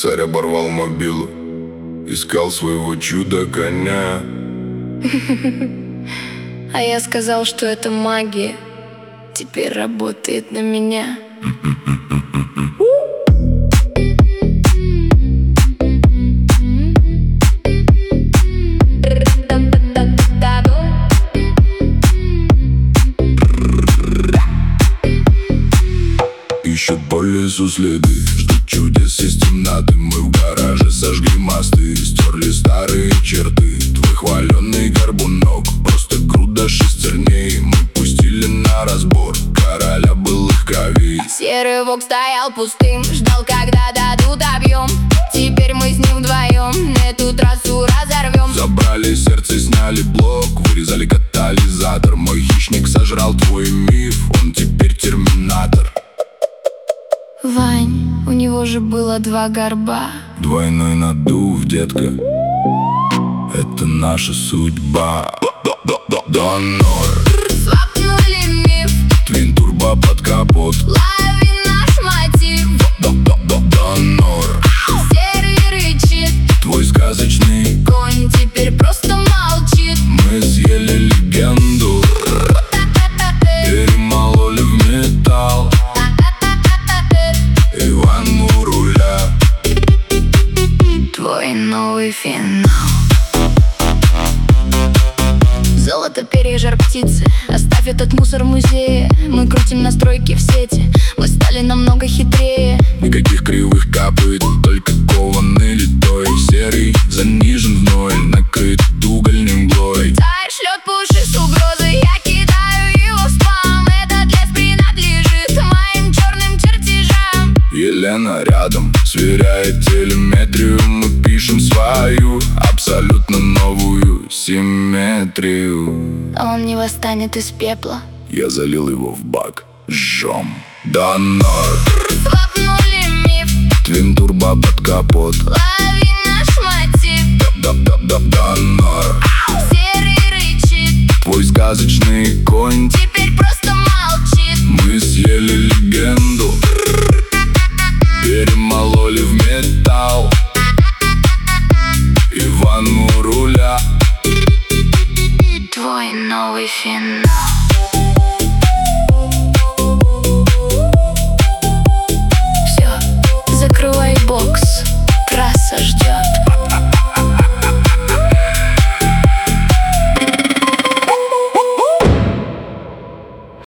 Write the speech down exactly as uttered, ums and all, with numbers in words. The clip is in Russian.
Царь оборвал мобилу, искал своего чудо-коня. А я сказал, что это магия теперь работает на меня. Ищут по лесу следы, ждут чудес из темноты. Мы в гараже сожгли мосты, стерли старые черты. Твой хваленый горбунок, просто груда шестерней. Мы пустили на разбор короля былых кровей. Серый волк стоял пустым, ждал, когда дадут объем. Теперь мы с ним вдвоем эту трассу разорвем. Забрали сердце, сняли блок, вырезали катализатор. Мой хищник сожрал твой миф, он теперь терминатор. Вань, у него же было два горба. Двойной надув, детка, это наша судьба. Донор, Свапнули миф, твин турбо под капот. лови наш мотив. Донор, Серый рычит, твой сказочный конь теперь просто молчит. Мы съели легенду, перемололи в металл. Иван у руля, Твой новый финал. Золото, перья, жар птицы, оставь этот мусор в музее. Мы крутим настройки в сети, мы стали намного хитрее. никаких кривых копыт, только кованый литой. Серый занижен в ноль, накрыт угольным мглой. Царь шлет пуши с угрозой, я кидаю его в спам. Этот лес принадлежит моим черным чертежам. Елена рядом, сверяет телеметрию. Мы пишем свою, абсолютно новую симметрию. Он не восстанет из пепла. Я залил его в бак, жжем. Донор, Свапнули миф, твин турбо под капот. лови наш мотив. Донор, Серый рычит, твой сказочный конь.